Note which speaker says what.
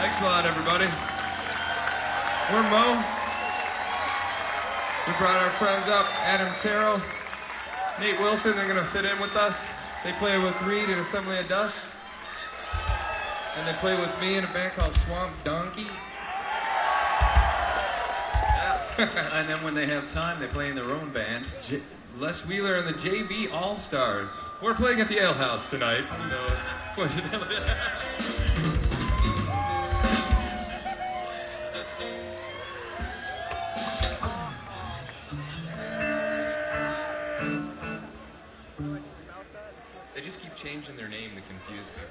Speaker 1: Thanks a lot, everybody. We're Mo. We brought our friends up, Adam Terrell, Nate Wilson. They're going to sit in with us. They play with Reed in Assembly of Dust. And they play with me in a band called Swamp Donkey.
Speaker 2: Yeah. And then when they have time, they play in their own band.
Speaker 1: Les Wheeler and the JB All-Stars. We're playing at the Ale House tonight. They just keep changing their name to confuse people.